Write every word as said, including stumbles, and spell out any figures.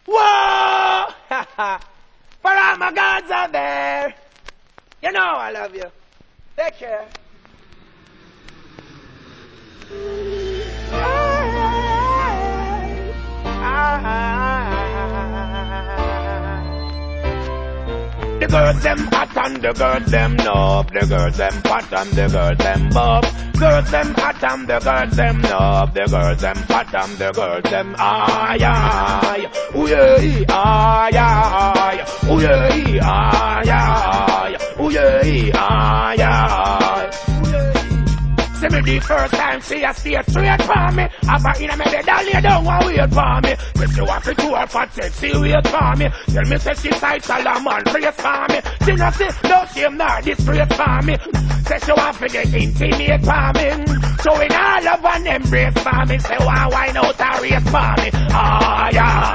Whoa! For all my gods out there, you know I love you. Take care. The girls them hot and the girls them knob. The girls them hot and the girls them bob. Girls them hot and the girls them knob. The girls them hot and the girls them ay ay. Ooh yeah, ay ay. Ooh yeah, ay ay. Ooh yeah, ay ay. See me the first time, see a stay straight for me. Abba in a me bed, I lay down and wait for me. Say she want to do her fat sexy wait for me. Tell me say she tight Solomon brace for me. She no say no shame nor disgrace for me. Say she want to get intimate for me. Showing all love and embrace for me. Say why why not a race for me? Ah yeah.